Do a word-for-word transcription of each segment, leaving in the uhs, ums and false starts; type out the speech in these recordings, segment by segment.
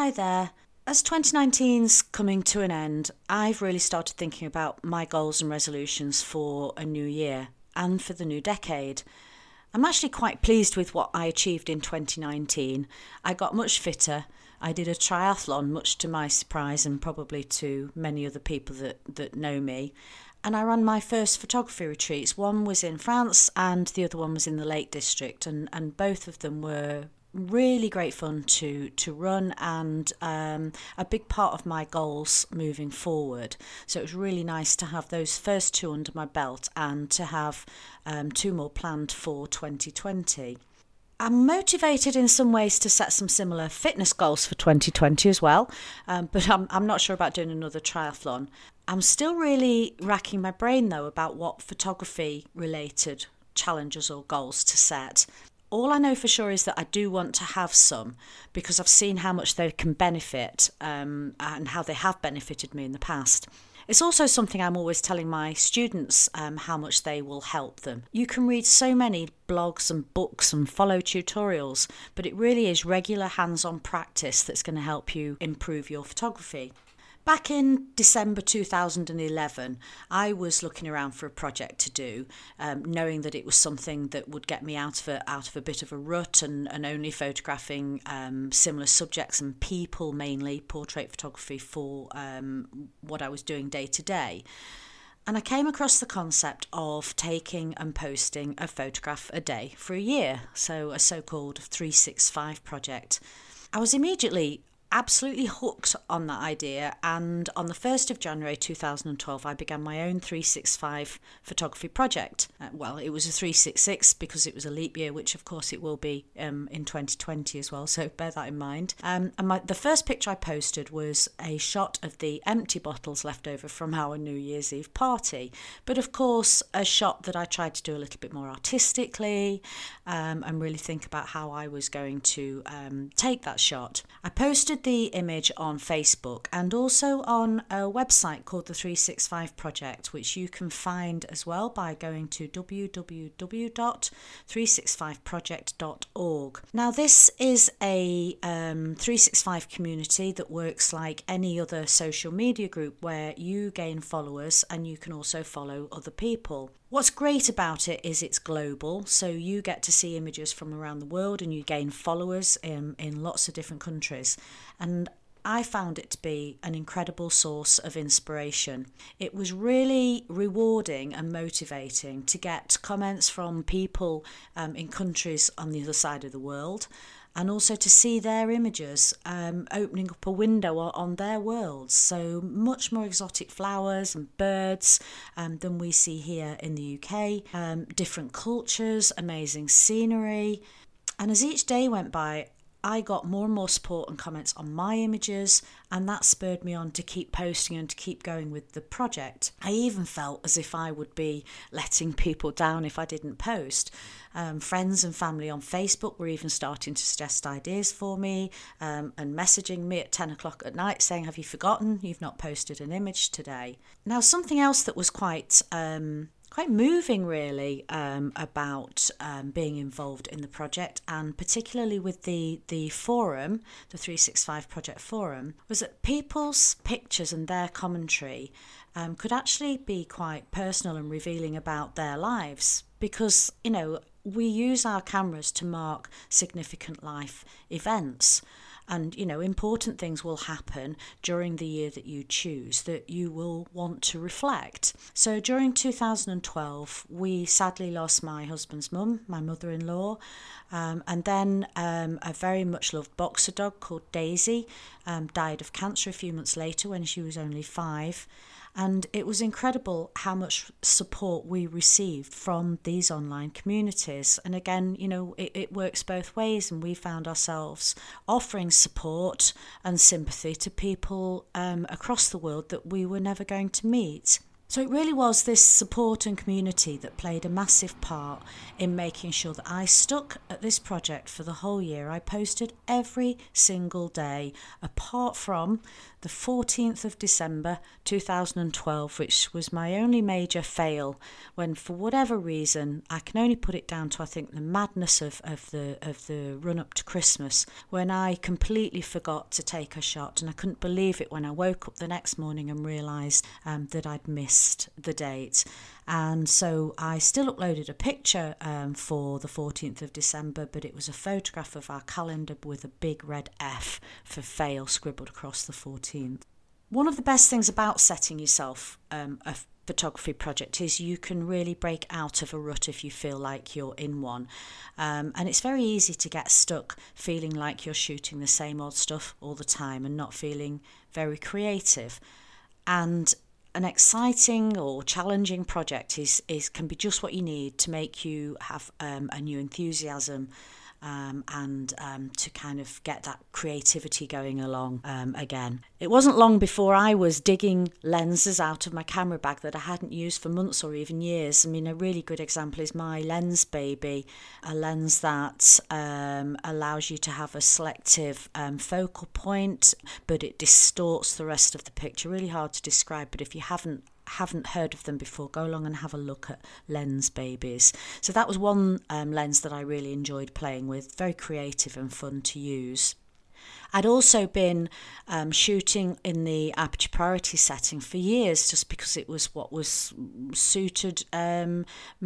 Hi there. As twenty nineteen's coming to an end, I've really started thinking about my goals and resolutions for a new year and for the new decade. I'm actually quite pleased with what I achieved in twenty nineteen. I got much fitter. I did a triathlon, much to my surprise and probably to many other people that, that know me. And I ran my first photography retreats. One was in France and the other one was in the Lake District. And, and both of them were really great fun to to run and um, a big part of my goals moving forward. So it was really nice to have those first two under my belt and to have um, two more planned for twenty twenty. I'm motivated in some ways to set some similar fitness goals for twenty twenty as well, um, but I'm, I'm not sure about doing another triathlon. I'm still really racking my brain though about what photography related challenges or goals to set. All I know for sure is that I do want to have some because I've seen how much they can benefit um, and how they have benefited me in the past. It's also something I'm always telling my students um, how much they will help them. You can read so many blogs and books and follow tutorials, but it really is regular hands-on practice that's going to help you improve your photography. Back in December two thousand eleven, I was looking around for a project to do, um, knowing that it was something that would get me out of a, out of a bit of a rut and, and only photographing um, similar subjects and people, mainly portrait photography for um, what I was doing day to day. And I came across the concept of taking and posting a photograph a day for a year, so a so-called three sixty-five project. I was immediately absolutely hooked on that idea, and on the first of January two thousand twelve I began my own three sixty-five photography project. Uh, well, it was a three sixty-six because it was a leap year, which of course it will be um, in twenty twenty as well, so bear that in mind. Um, and my, the first picture I posted was a shot of the empty bottles left over from our New Year's Eve party, but of course a shot that I tried to do a little bit more artistically um, and really think about how I was going to um, take that shot. I posted the image on Facebook and also on a website called the three sixty-five Project, which you can find as well by going to w w w dot three sixty-five project dot org. Now, this is a um, three sixty-five community that works like any other social media group where you gain followers and you can also follow other people. What's great about it is it's global, so you get to see images from around the world and you gain followers in, in lots of different countries. And I found it to be an incredible source of inspiration. It was really rewarding and motivating to get comments from people um, in countries on the other side of the world, and also to see their images um, opening up a window on their worlds. So much more exotic flowers and birds um, than we see here in the U K, um, different cultures, amazing scenery. And as each day went by, I got more and more support and comments on my images, and that spurred me on to keep posting and to keep going with the project. I even felt as if I would be letting people down if I didn't post. Um, friends and family on Facebook were even starting to suggest ideas for me um, and messaging me at ten o'clock at night saying, "Have you forgotten? You've not posted an image today." Now, something else that was quite... Um, Quite moving really um, about um, being involved in the project, and particularly with the, the forum, the three sixty-five Project Forum, was that people's pictures and their commentary um, could actually be quite personal and revealing about their lives, because, you know, we use our cameras to mark significant life events. And, you know, important things will happen during the year that you choose that you will want to reflect. So during two thousand twelve, we sadly lost my husband's mum, my mother-in-law, um, and then um, a very much loved boxer dog called Daisy um, died of cancer a few months later when she was only five. And it was incredible how much support we received from these online communities. And again, you know, it, it works both ways, and we found ourselves offering support and sympathy to people um, across the world that we were never going to meet. So it really was this support and community that played a massive part in making sure that I stuck at this project for the whole year. I posted every single day, apart from the fourteenth of December two thousand twelve, which was my only major fail, when for whatever reason, I can only put it down to I think the madness of, of the of the run up to Christmas, when I completely forgot to take a shot, and I couldn't believe it when I woke up the next morning and realised um, that I'd missed the date. And so I still uploaded a picture um, for the fourteenth of December, but it was a photograph of our calendar with a big red F for fail scribbled across the fourteenth. One of the best things about setting yourself um, a photography project is you can really break out of a rut if you feel like you're in one. Um, and it's very easy to get stuck feeling like you're shooting the same old stuff all the time and not feeling very creative. And an exciting or challenging project is, is can be just what you need to make you have um, a new enthusiasm um, and um, to kind of get that creativity going along um, again. It wasn't long before I was digging lenses out of my camera bag that I hadn't used for months or even years. I mean, a really good example is my Lens Baby, a lens that um, allows you to have a selective um, focal point, but it distorts the rest of the picture. Really hard to describe, but if you haven't haven't heard of them before, go along and have a look at Lens Babies. So that was one um, lens that I really enjoyed playing with, very creative and fun to use. I'd also been um, shooting in the aperture priority setting for years, just because it was what was suited um,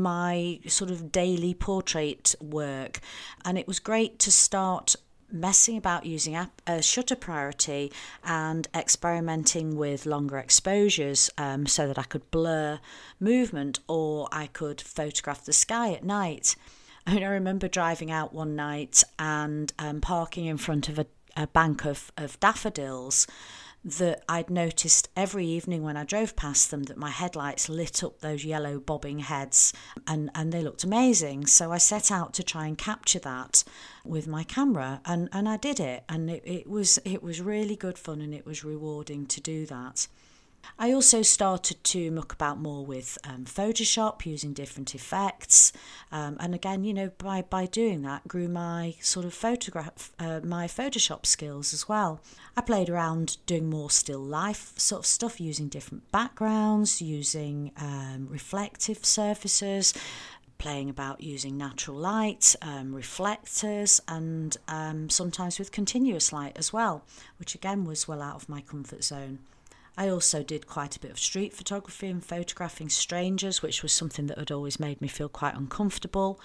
my sort of daily portrait work. And it was great to start messing about using a uh, shutter priority and experimenting with longer exposures um, so that I could blur movement, or I could photograph the sky at night. I mean, I remember driving out one night and um, parking in front of a, a bank of, of daffodils that I'd noticed every evening when I drove past them, that my headlights lit up those yellow bobbing heads, and, and they looked amazing. So I set out to try and capture that with my camera, and, and I did it, and it, it was it was really good fun, and it was rewarding to do that. I also started to muck about more with um, Photoshop, using different effects, um, and again, you know, by by doing that, grew my sort of photograph, uh, my Photoshop skills as well. I played around doing more still life sort of stuff, using different backgrounds, using um, reflective surfaces, playing about using natural light, um, reflectors, and um, sometimes with continuous light as well, which again was well out of my comfort zone. I also did quite a bit of street photography and photographing strangers, which was something that had always made me feel quite uncomfortable.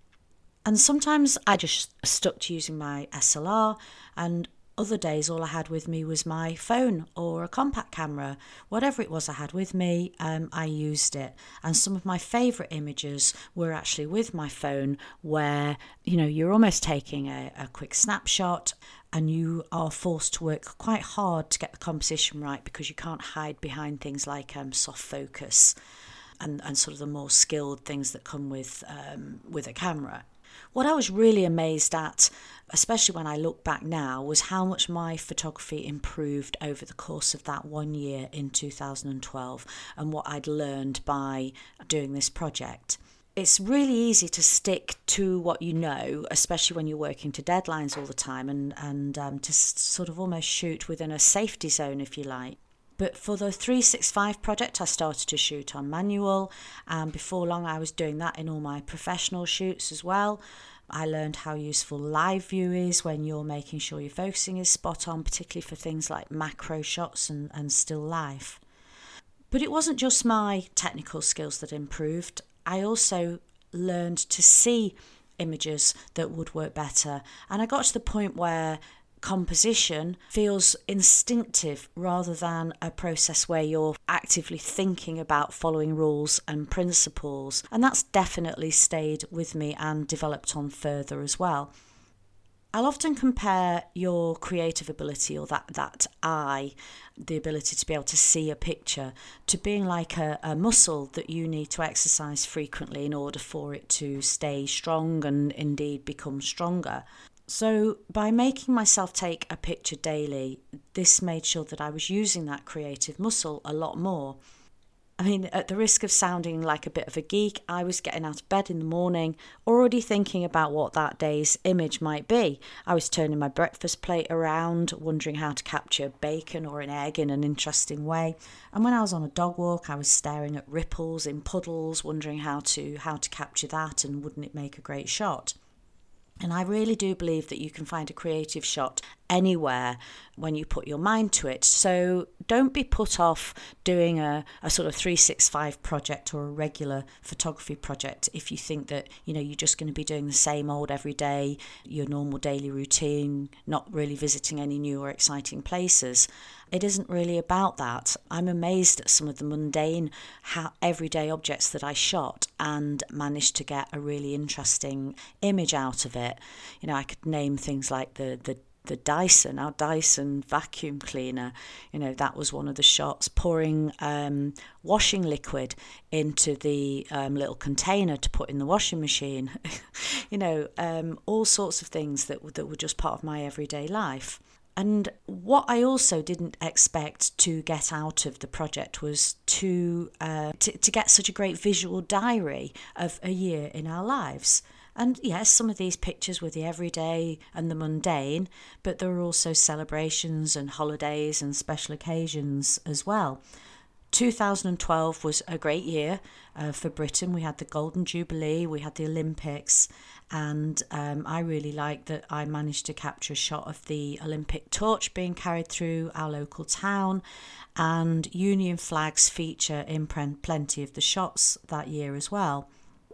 And sometimes I just stuck to using my S L R, and other days all I had with me was my phone or a compact camera. Whatever it was I had with me, um, I used it. And some of my favourite images were actually with my phone, where, you know, you're almost taking a, a quick snapshot, and you are forced to work quite hard to get the composition right, because you can't hide behind things like um, soft focus and, and sort of the more skilled things that come with um, with a camera. What I was really amazed at, especially when I look back now, was how much my photography improved over the course of that one year in two thousand twelve, and what I'd learned by doing this project. It's really easy to stick to what you know, especially when you're working to deadlines all the time, and, and um, to s- sort of almost shoot within a safety zone, if you like. But for the three sixty-five project, I started to shoot on manual, and before long I was doing that in all my professional shoots as well. I learned how useful live view is when you're making sure your focusing is spot on, particularly for things like macro shots and, and still life. But it wasn't just my technical skills that improved. I also learned to see images that would work better, and I got to the point where composition feels instinctive rather than a process where you're actively thinking about following rules and principles, and that's definitely stayed with me and developed on further as well. I'll often compare your creative ability, or that, that eye, the ability to be able to see a picture, to being like a, a muscle that you need to exercise frequently in order for it to stay strong and indeed become stronger. So by making myself take a picture daily, this made sure that I was using that creative muscle a lot more. I mean, at the risk of sounding like a bit of a geek, I was getting out of bed in the morning, already thinking about what that day's image might be. I was turning my breakfast plate around, wondering how to capture bacon or an egg in an interesting way. And when I was on a dog walk, I was staring at ripples in puddles, wondering how to how to capture that and wouldn't it make a great shot. And I really do believe that you can find a creative shot anywhere when you put your mind to it. So don't be put off doing a, a sort of three sixty-five project or a regular photography project if you think that, you know, you're just going to be doing the same old every day, your normal daily routine, not really visiting any new or exciting places. It isn't really about that. I'm amazed at some of the mundane, how everyday objects that I shot and managed to get a really interesting image out of it. You know, I could name things like the the the Dyson, our Dyson vacuum cleaner. You know, that was one of the shots, pouring um, washing liquid into the um, little container to put in the washing machine. you know, um, all sorts of things that, that were just part of my everyday life. And what I also didn't expect to get out of the project was to, uh, to to get such a great visual diary of a year in our lives. And yes, some of these pictures were the everyday and the mundane, but there were also celebrations and holidays and special occasions as well. two thousand twelve was a great year uh, for Britain. We had the Golden Jubilee, we had the Olympics, and um, I really liked that I managed to capture a shot of the Olympic torch being carried through our local town, and Union flags feature in plenty of the shots that year as well.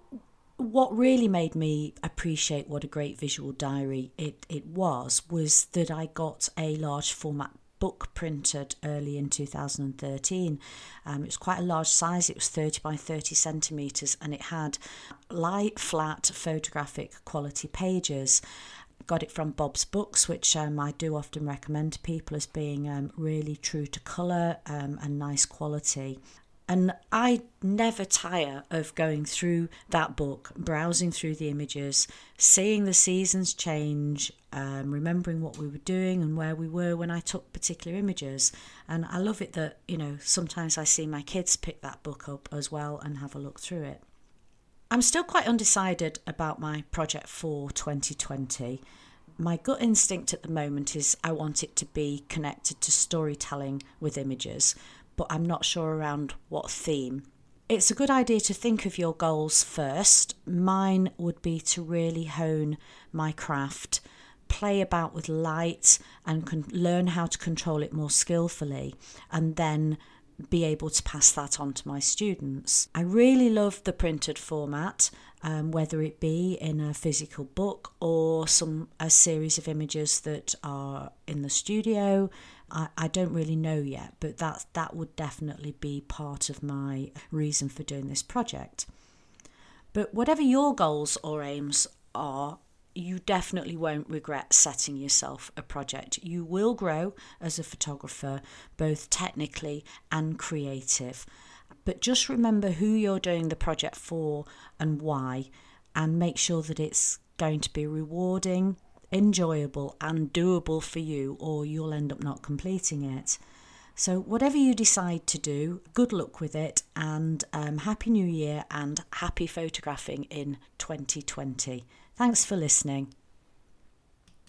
What really made me appreciate what a great visual diary it, it was, was that I got a large format book printed early in two thousand thirteen. Um, it was quite a large size. It was thirty by thirty centimetres, and it had light, flat, photographic quality pages. Got it from Bob's Books, which um, I do often recommend to people as being um, really true to colour um, and nice quality. And I never tire of going through that book, browsing through the images, seeing the seasons change, um, remembering what we were doing and where we were when I took particular images. And I love it that, you know, sometimes I see my kids pick that book up as well and have a look through it. I'm still quite undecided about my project for twenty twenty. My gut instinct at the moment is I want it to be connected to storytelling with images, but I'm not sure around what theme. It's a good idea to think of your goals first. Mine would be to really hone my craft, play about with light and con- learn how to control it more skillfully, and then be able to pass that on to my students. I really love the printed format, um, whether it be in a physical book or some a series of images that are in the studio. I, I don't really know yet, but that, that would definitely be part of my reason for doing this project. But whatever your goals or aims are, you definitely won't regret setting yourself a project. You will grow as a photographer, both technically and creative. But just remember who you're doing the project for and why, and make sure that it's going to be rewarding, enjoyable and doable for you, or you'll end up not completing it. So whatever you decide to do, good luck with it, and um, Happy New Year and happy photographing in twenty twenty. Thanks for listening.